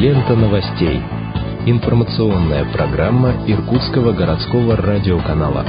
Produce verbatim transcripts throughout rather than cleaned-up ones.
Лента новостей. Информационная программа Иркутского городского радиоканала.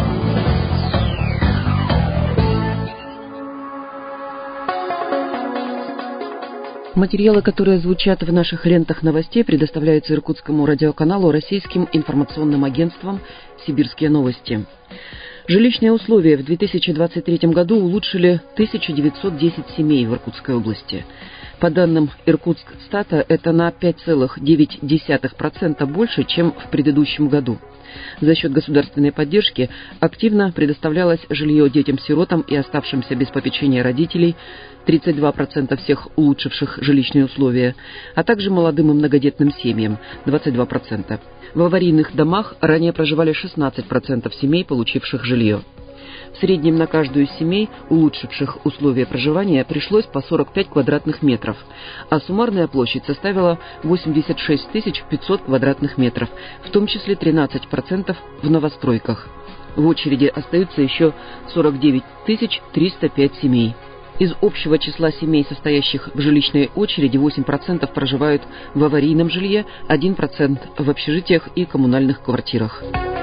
Материалы, которые звучат в наших лентах новостей, предоставляются Иркутскому радиоканалу российским информационным агентством «Сибирские новости». Жилищные условия в две тысячи двадцать третьем году улучшили тысяча девятьсот десять семей в Иркутской области. По данным Иркутскстата, это на пять целых девять десятых процента больше, чем в предыдущем году. За счет государственной поддержки активно предоставлялось жилье детям-сиротам и оставшимся без попечения родителей, тридцать два процента всех улучшивших жилищные условия, а также молодым и многодетным семьям, двадцать два процента. В аварийных домах ранее проживали шестнадцать процентов семей, получивших жилье. В среднем на каждую из семей, улучшивших условия проживания, пришлось по сорок пять квадратных метров, а суммарная площадь составила восемьдесят шесть тысяч пятьсот квадратных метров, в том числе тринадцать процентов в новостройках. В очереди остаются еще сорок девять тысяч триста пять семей. Из общего числа семей, состоящих в жилищной очереди, восемь процентов проживают в аварийном жилье, один процент в общежитиях и коммунальных квартирах.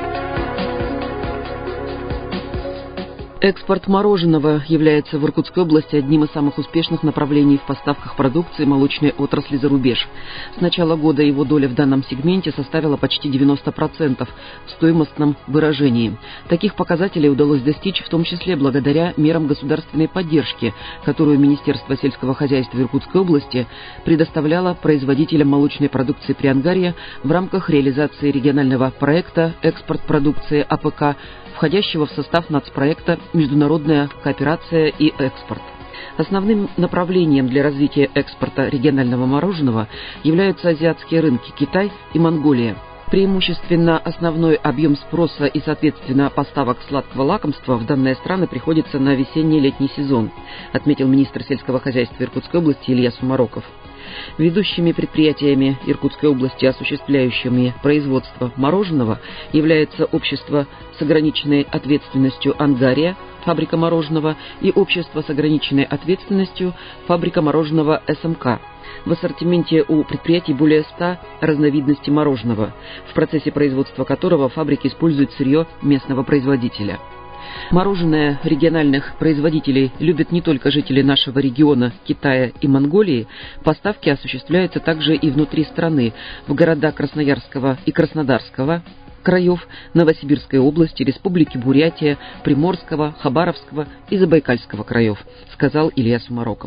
Экспорт мороженого является в Иркутской области одним из самых успешных направлений в поставках продукции молочной отрасли за рубеж. С начала года его доля в данном сегменте составила почти девяносто процентов в стоимостном выражении. Таких показателей удалось достичь в том числе благодаря мерам государственной поддержки, которую Министерство сельского хозяйства Иркутской области предоставляло производителям молочной продукции Приангарья в рамках реализации регионального проекта «Экспорт продукции АПК», входящего в состав нацпроекта «Международная кооперация и экспорт». Основным направлением для развития экспорта регионального мороженого являются азиатские рынки Китай и Монголия. Преимущественно основной объем спроса и, соответственно, поставок сладкого лакомства в данные страны приходится на весенне-летний сезон, отметил министр сельского хозяйства Иркутской области Илья Сумароков. Ведущими предприятиями Иркутской области, осуществляющими производство мороженого, является общество с ограниченной ответственностью «Ангария», фабрика мороженого, и общество с ограниченной ответственностью «Фабрика мороженого СМК». В ассортименте у предприятий более ста разновидностей мороженого, в процессе производства которого фабрики используют сырье местного производителя. Мороженое региональных производителей любят не только жители нашего региона, Китая и Монголии. Поставки осуществляются также и внутри страны, в города Красноярского и Краснодарского краев, Новосибирской области, Республики Бурятия, Приморского, Хабаровского и Забайкальского краев, сказал Илья Сумароков.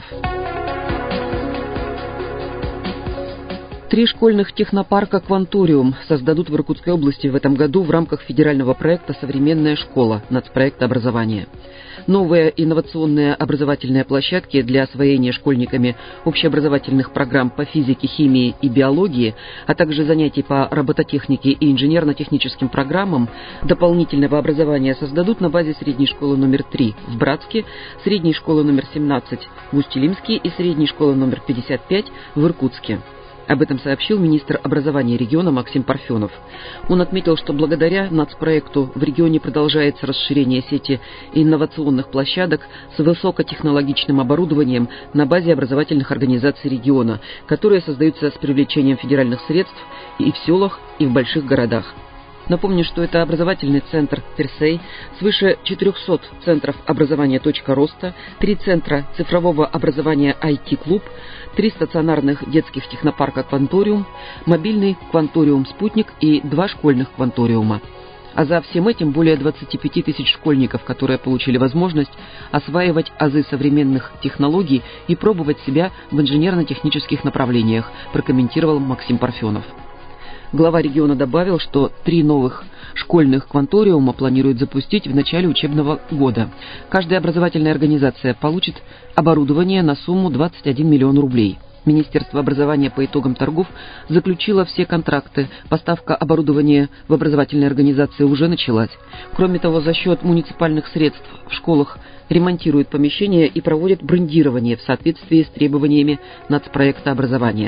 Три школьных технопарка «Кванториум» создадут в Иркутской области в этом году в рамках федерального проекта «Современная школа» нацпроекта образования. Новые инновационные образовательные площадки для освоения школьниками общеобразовательных программ по физике, химии и биологии, а также занятий по робототехнике и инженерно-техническим программам дополнительного образования создадут на базе средней школы номер три в Братске, средней школы номер семнадцать в Усть-Илимске и средней школы номер пятьдесят пять в Иркутске. Об этом сообщил министр образования региона Максим Парфенов. Он отметил, что благодаря нацпроекту в регионе продолжается расширение сети инновационных площадок с высокотехнологичным оборудованием на базе образовательных организаций региона, которые создаются с привлечением федеральных средств и в селах, и в больших городах. Напомню, что это образовательный центр «Персей», свыше четырехсот центров образования «Точка роста», три центра цифрового образования «ай ти-клуб», три стационарных детских технопарка «Кванториум», мобильный «Кванториум Спутник» и два школьных «Кванториума». А за всем этим более двадцати пяти тысяч школьников, которые получили возможность осваивать азы современных технологий и пробовать себя в инженерно-технических направлениях, прокомментировал Максим Парфенов. Глава региона добавил, что три новых школьных «Кванториума» планируют запустить в начале учебного года. Каждая образовательная организация получит оборудование на сумму двадцать один миллион рублей. Министерство образования по итогам торгов заключило все контракты. Поставка оборудования в образовательные организации уже началась. Кроме того, за счет муниципальных средств в школах ремонтируют помещения и проводят брендирование в соответствии с требованиями нацпроекта образования.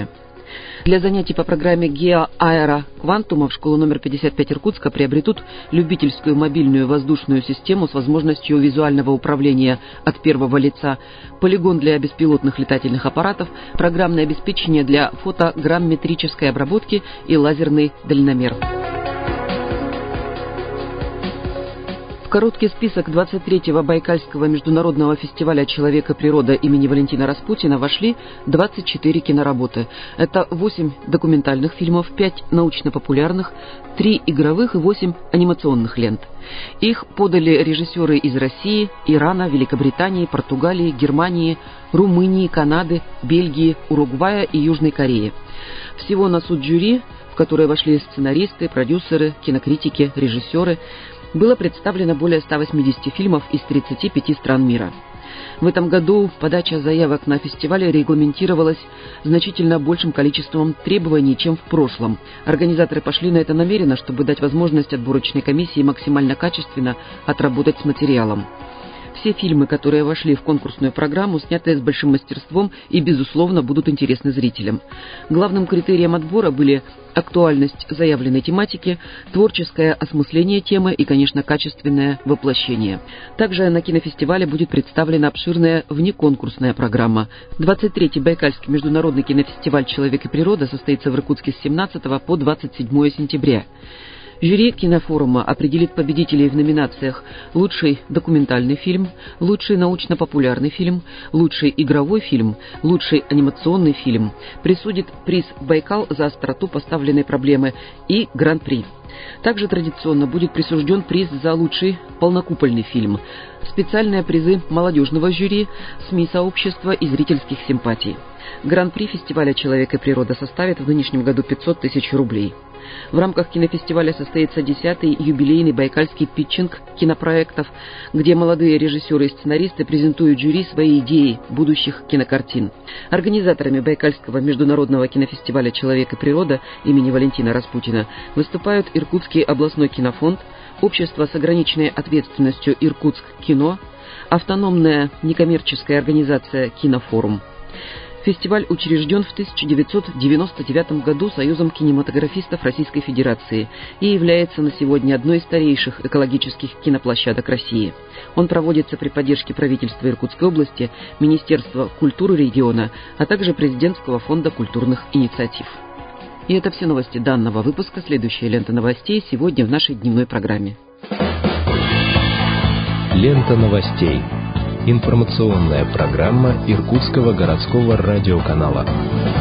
Для занятий по программе Гео-Аэро-Квантума в школу номер пятьдесят пять Иркутска приобретут любительскую мобильную воздушную систему с возможностью визуального управления от первого лица, полигон для беспилотных летательных аппаратов, программное обеспечение для фотограмметрической обработки и лазерный дальномер. В короткий список двадцать третьего Байкальского международного фестиваля «Человек и природа» имени Валентина Распутина вошли двадцать четыре киноработы. Это восемь документальных фильмов, пять научно-популярных, три игровых и восемь анимационных лент. Их подали режиссеры из России, Ирана, Великобритании, Португалии, Германии, Румынии, Канады, Бельгии, Уругвая и Южной Кореи. Всего на суд жюри, в которое вошли сценаристы, продюсеры, кинокритики, режиссеры, было представлено более ста восьмидесяти фильмов из тридцати пяти стран мира. В этом году подача заявок на фестивале регламентировалась значительно большим количеством требований, чем в прошлом. Организаторы пошли на это намеренно, чтобы дать возможность отборочной комиссии максимально качественно отработать с материалом. Все фильмы, которые вошли в конкурсную программу, сняты с большим мастерством и, безусловно, будут интересны зрителям. Главным критерием отбора были актуальность заявленной тематики, творческое осмысление темы и, конечно, качественное воплощение. Также на кинофестивале будет представлена обширная внеконкурсная программа. двадцать третий Байкальский международный кинофестиваль «Человек и природа» состоится в Иркутске с семнадцатого по двадцать седьмое сентября. Жюри кинофорума определит победителей в номинациях «Лучший документальный фильм», «Лучший научно-популярный фильм», «Лучший игровой фильм», «Лучший анимационный фильм», присудит приз «Байкал» за остроту поставленной проблемы и гран-при. Также традиционно будет присужден приз за лучший полнокупольный фильм, специальные призы молодежного жюри, СМИ-сообщества и зрительских симпатий. Гран-при фестиваля «Человек и природа» составит в нынешнем году пятьсот тысяч рублей. В рамках кинофестиваля состоится десятый юбилейный байкальский питчинг кинопроектов, где молодые режиссеры и сценаристы презентуют жюри свои идеи будущих кинокартин. Организаторами Байкальского международного кинофестиваля «Человек и природа» имени Валентина Распутина выступают Иркутский областной кинофонд, Общество с ограниченной ответственностью «Иркутск кино», автономная некоммерческая организация «Кинофорум». Фестиваль учрежден в тысяча девятьсот девяносто девятом году Союзом кинематографистов Российской Федерации и является на сегодня одной из старейших экологических киноплощадок России. Он проводится при поддержке правительства Иркутской области, Министерства культуры региона, а также Президентского фонда культурных инициатив. И это все новости данного выпуска. Следующая лента новостей сегодня в нашей дневной программе. Лента новостей. Информационная программа Иркутского городского радиоканала.